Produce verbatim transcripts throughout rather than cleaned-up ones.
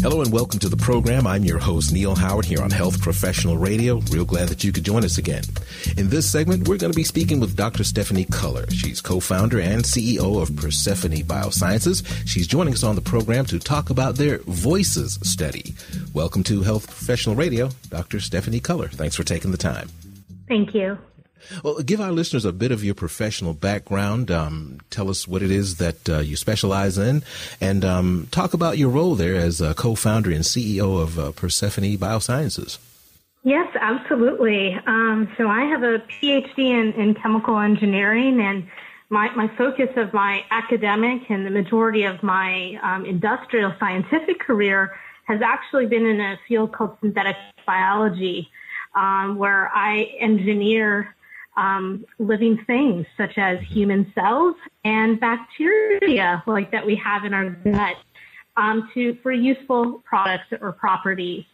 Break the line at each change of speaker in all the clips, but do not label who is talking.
Hello and welcome to the program. I'm your host, Neil Howard, here on Health Professional Radio. Real glad that you could join us again. In this segment, we're going to be speaking with Doctor Stephanie Culler. She's co-founder and C E O of Persephone Biosciences. She's joining us on the program to talk about their Voices study. Welcome to Health Professional Radio, Doctor Stephanie Culler. Thanks for taking the time.
Thank you.
Well, give our listeners a bit of your professional background. Um, tell us what it is that uh, you specialize in, and um, talk about your role there as a co-founder and C E O of uh, Persephone Biosciences.
Yes, absolutely. Um, so I have a P H D in, in chemical engineering, and my, my focus of my academic and the majority of my um, industrial scientific career has actually been in a field called synthetic biology, um, where I engineer Um, living things such as human cells and bacteria like that we have in our gut um, to for useful products or properties.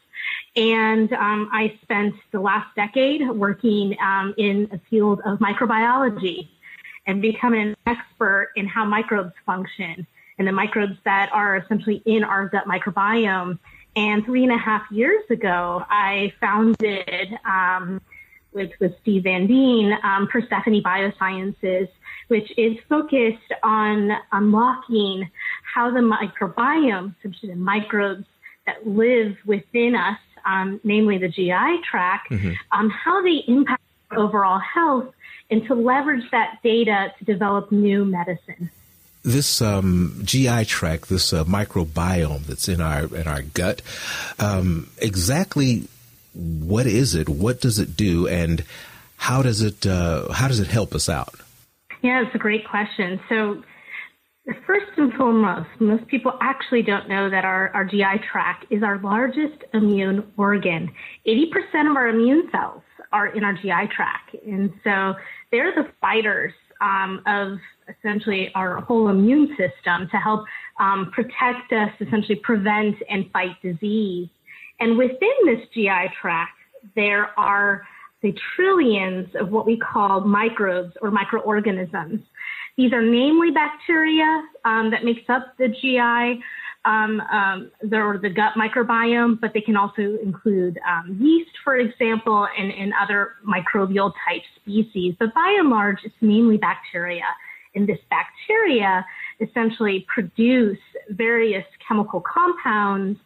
And um, I spent the last decade working um, in a field of microbiology and becoming an expert in how microbes function and the microbes that are essentially in our gut microbiome. And three and a half years ago, I founded um, with, with Steve Van Deen, um, Persephone Biosciences, which is focused on unlocking how the microbiome, essentially the microbes that live within us, um, namely the G I tract, mm-hmm. um, how they impact overall health, and to leverage that data to develop new medicine.
This um, G I tract, this uh, microbiome that's in our in our gut, um, exactly what is it? What does it do? And how does it uh, how does it help us out?
Yeah, it's a great question. So first and foremost, most people actually don't know that our, our G I tract is our largest immune organ. eighty percent of our immune cells are in our G I tract. And so they're the fighters um, of essentially our whole immune system to help um, protect us, essentially prevent and fight disease. And within this G I tract, there are the trillions of what we call microbes or microorganisms. These are namely bacteria um, that makes up the G I um, um, the, or the gut microbiome, but they can also include um, yeast, for example, and, and other microbial type species. But by and large, it's mainly bacteria. And this bacteria essentially produce various chemical compounds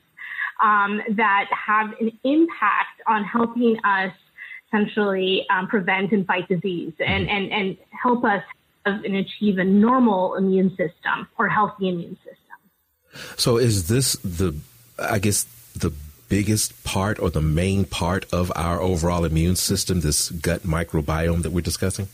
Um, that have an impact on helping us essentially um, prevent and fight disease and, and, and help us have and achieve a normal immune system or healthy immune system.
So is this the, I guess, the biggest part or the main part of our overall immune system, this gut microbiome that we're discussing?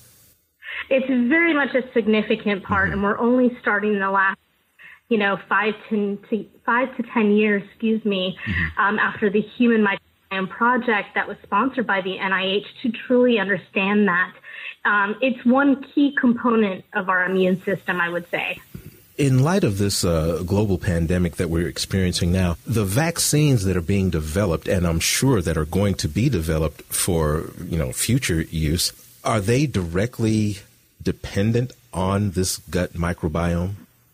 It's very much a significant part, mm-hmm. and we're only starting in the last you know, five to, to five to ten years, excuse me, mm-hmm. um, after the Human Microbiome Project that was sponsored by the N I H to truly understand that. Um, it's one key component of our immune system, I would say.
In light of this uh, global pandemic that we're experiencing now, the vaccines that are being developed, and I'm sure that are going to be developed for, you know, future use, are they directly dependent on this gut microbiome?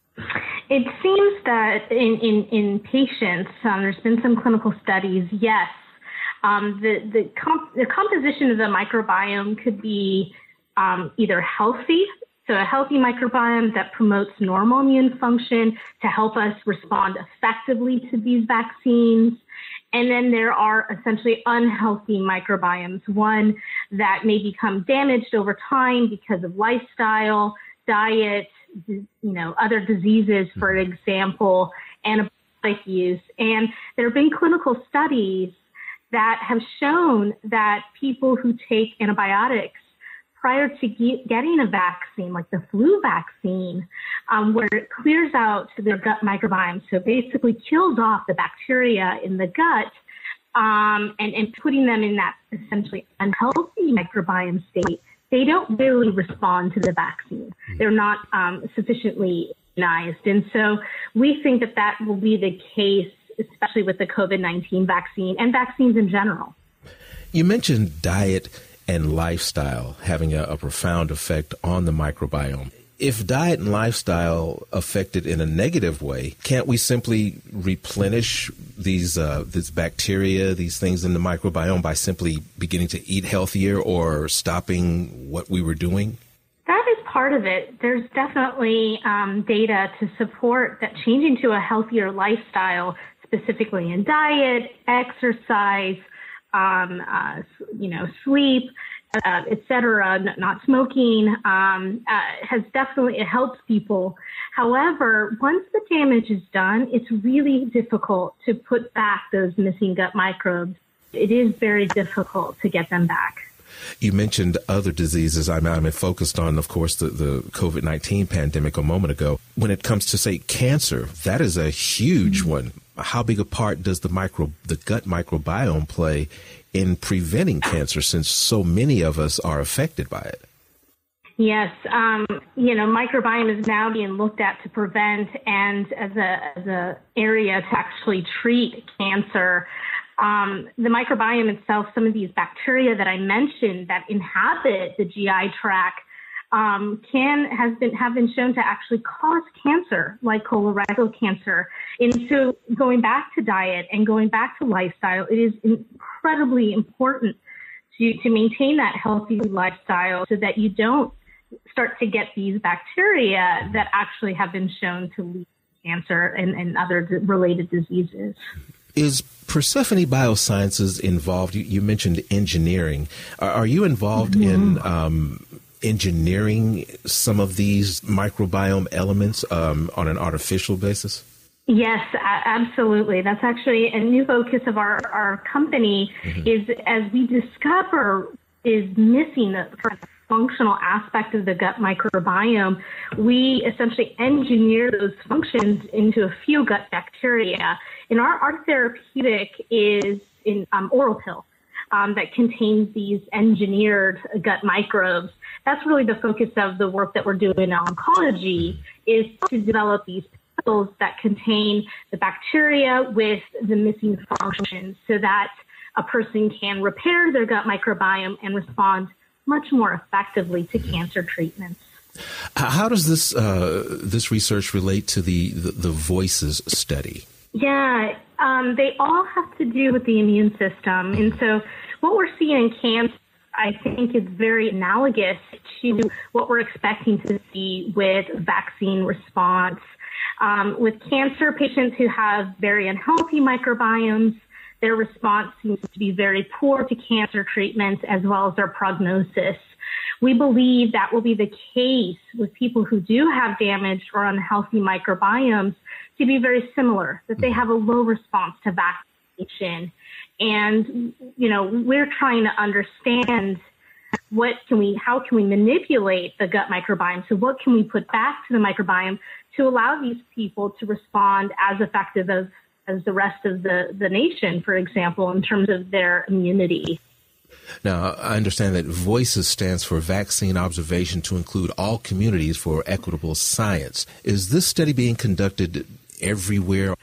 It seems that in, in, in patients, um, there's been some clinical studies, yes, um, the, the, comp- the composition of the microbiome could be um, either healthy, so a healthy microbiome that promotes normal immune function to help us respond effectively to these vaccines. And then there are essentially unhealthy microbiomes, one that may become damaged over time because of lifestyle, diet, you know, other diseases, for example, antibiotic use. And there have been clinical studies that have shown that people who take antibiotics prior to get, getting a vaccine, like the flu vaccine, um, where it clears out their gut microbiome, so basically kills off the bacteria in the gut, um, and, and putting them in that essentially unhealthy microbiome state, they don't really respond to the vaccine. They're not um, sufficiently immunized. And so we think that that will be the case, especially with the COVID nineteen vaccine and vaccines in general.
You mentioned diet and lifestyle having a, a profound effect on the microbiome. If diet and lifestyle affect it in a negative way, can't we simply replenish these uh, this bacteria, these things in the microbiome by simply beginning to eat healthier or stopping what we were doing?
That is part of it. There's definitely um, data to support that changing to a healthier lifestyle, specifically in diet, exercise, um, uh, you know, sleep, uh, et cetera, n- not smoking, um, uh, has definitely, it helps people. However, once the damage is done, it's really difficult to put back those missing gut microbes. It is very difficult to get them back.
You mentioned other diseases. I'm, I'm focused on, of course, the, the COVID nineteen pandemic a moment ago. When it comes to, say, cancer, that is a huge mm-hmm. one. How big a part does the micro, the gut microbiome play in preventing cancer, since so many of us are affected by it?
Yes, um, you know, microbiome is now being looked at to prevent and as a as a area to actually treat cancer. Um, the microbiome itself, some of these bacteria that I mentioned that inhabit the G I tract, um, can has been have been shown to actually cause cancer, like colorectal cancer. And so, going back to diet and going back to lifestyle, it is incredibly important to to maintain that healthy lifestyle so that you don't start to get these bacteria that actually have been shown to lead to cancer and, and other related diseases.
Is Persephone Biosciences involved? You, you mentioned engineering. Are, are you involved mm-hmm. in um, engineering some of these microbiome elements um, on an artificial basis?
Yes, absolutely. That's actually a new focus of our, our company mm-hmm. is as we discover is missing the functional aspect of the gut microbiome, we essentially engineer those functions into a few gut bacteria. And our, our therapeutic is in um, oral pill um, that contains these engineered gut microbes. That's really the focus of the work that we're doing in oncology, is to develop these pills that contain the bacteria with the missing functions so that a person can repair their gut microbiome and respond much more effectively to cancer treatments.
How does this uh, this research relate to the, the, the VOICES study?
Yeah, um, they all have to do with the immune system. And so what we're seeing in cancer, I think, is very analogous to what we're expecting to see with vaccine response. Um, with cancer patients who have very unhealthy microbiomes, their response seems to be very poor to cancer treatments as well as their prognosis. We believe that will be the case with people who do have damaged or unhealthy microbiomes to be very similar, that they have a low response to vaccination. And, you know, we're trying to understand what can we, how can we manipulate the gut microbiome? So what can we put back to the microbiome to allow these people to respond as effective as as the rest of the, the nation, for example, in terms of their immunity.
Now, I understand that VOICES stands for Vaccine Observation to Include All Communities for Equitable Science. Is this study being conducted everywhere?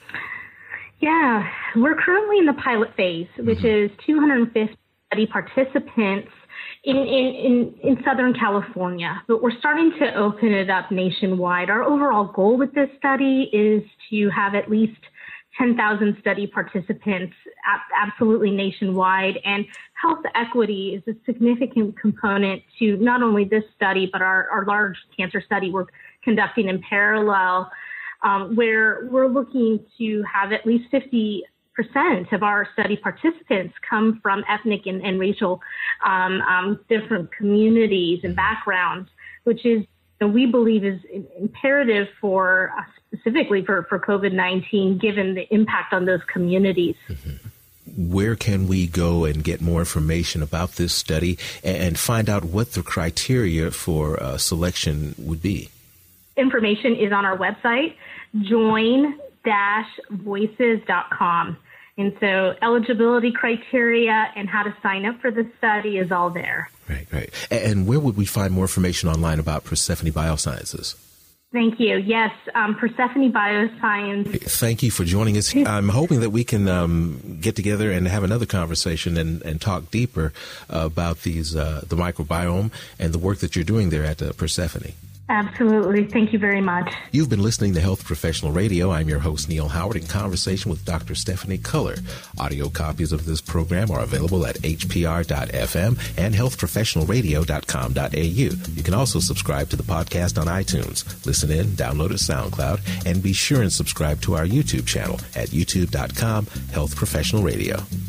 Yeah, we're currently in the pilot phase, which mm-hmm. is two hundred fifty study participants in, in, in, in Southern California, but we're starting to open it up nationwide. Our overall goal with this study is to have at least ten thousand study participants absolutely nationwide. And health equity is a significant component to not only this study, but our, our large cancer study we're conducting in parallel, um, where we're looking to have at least fifty percent of our study participants come from ethnic and, and racial um, um, different communities and backgrounds, which is we believe is imperative for uh, specifically for, for COVID nineteen, given the impact on those communities.
Mm-hmm. Where can we go and get more information about this study and find out what the criteria for uh, selection would be?
Information is on our website, join dash voices dot com. And so eligibility criteria and how to sign up for the study is all there.
Right, right. And where would we find more information online about Persephone Biosciences?
Thank you. Yes, um, Persephone Bioscience.
Thank you for joining us. I'm hoping that we can um, get together and have another conversation and, and talk deeper uh, about these uh, the microbiome and the work that you're doing there at uh, Persephone.
Absolutely. Thank you very much.
You've been listening to Health Professional Radio. I'm your host, Neil Howard, in conversation with Doctor Stephanie Culler. Audio copies of this program are available at h p r dot f m and health professional radio dot com dot a u. You can also subscribe to the podcast on iTunes. Listen in, download at SoundCloud, and be sure and subscribe to our YouTube channel at youtube dot com Health Professional Radio.